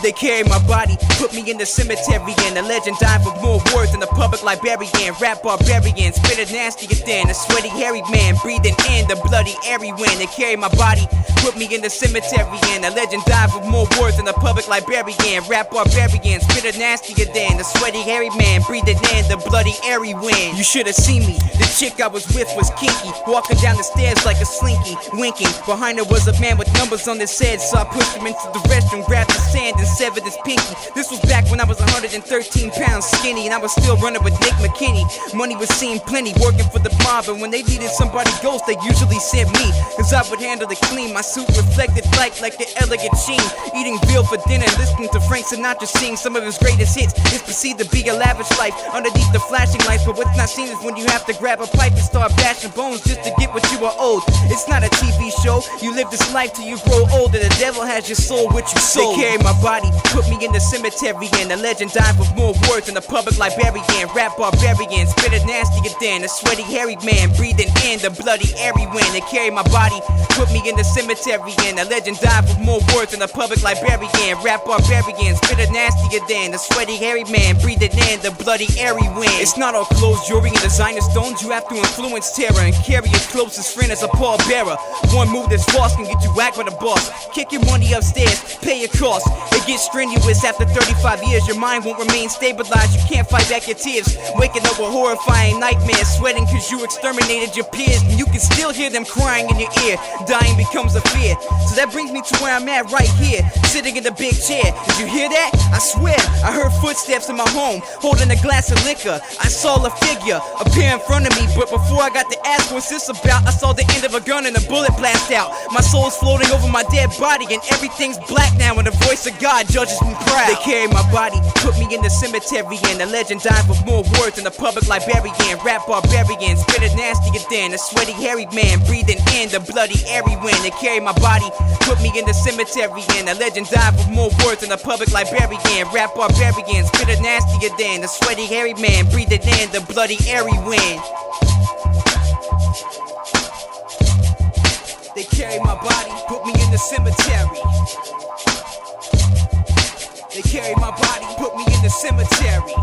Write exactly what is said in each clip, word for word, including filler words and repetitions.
They carry my body, put me in the cemetery, and the legend died with more words than a public librarian. Rap barbarian, spit it nastier than a sweaty hairy man, breathing in the bloody airy wind. They carry my body, put me in the cemetery, and the legend died with more words than a public librarian. Rap barbarian, spit it nastier than a sweaty hairy man, breathing in the bloody airy wind. You should have seen me, the chick I was with was kinky, walking down the stairs like a slinky, winking. Behind her was a man with numbers on his head, so I pushed him into the restroom, grabbed his sand and severed his pinky. This was back when I was one hundred thirteen pounds skinny, and I was still running with Nick McKinney. Money was seeing plenty, working for the mob, and when they needed somebody ghost, they usually sent me, cause I would handle it clean. My suit reflected light like the elegant sheen. Eating veal for dinner, listening to Frank Sinatra sing some of his greatest hits. It's perceived to be a lavish life underneath the flashing lights, but what's not seen is when you have to grab a pipe and start bashing bones just to get what you are owed. It's not a T V show, you live this life till you grow older. The devil has your soul, which you sold. They carry my body, put me in the cemetery, and the legend died with more words than a public librarian. Rap barbarian, spit it nastier than a sweaty hairy man, breathing in the bloody airy wind. They carry my body, put me in the cemetery, and the legend died with more words than a public librarian. Rap barbarian, spit it nastier than a sweaty hairy man, breathing in the bloody airy wind. It's not all clothes, jewelry, and designer stones. You have to influence terror and carry your closest friend as a pallbearer. One move that's false can get you whacked by the boss. Kick your money upstairs, pay your cost. It gets strenuous after thirty-five years. Your mind won't remain stabilized. You can't fight back your tears. Waking up with horrifying nightmares, sweating cause you exterminated your peers, and you can still hear them crying in your ear. Dying becomes a fear. So that brings me to where I'm at right here, sitting in the big chair. Did you hear that? I swear, I heard footsteps in my home, holding a glass of liquor. I saw a figure appear in front of me, but before I got to ask what's this about, I saw the end of a gun and a bullet blast out. My soul's floating over my dead body, and everything's black now, and the voice of God judges me proud. They carry my body, put me in the cemetery, and the legend died with more words than a public librarian. Rap barbarian, spit it nastier than a sweaty hairy man, breathing in the bloody airy wind. They carry my body, put me in the cemetery, and the legend died with more words than a public librarian. Rap barbarian, spit it nastier than a sweaty hairy man, breathing in the bloody airy wind. They carry my body, put me in the cemetery. They carry my body, put me in the cemetery.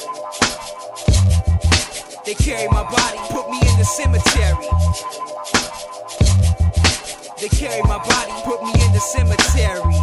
They carry my body, put me in the cemetery. They carry my body, put me in the cemetery.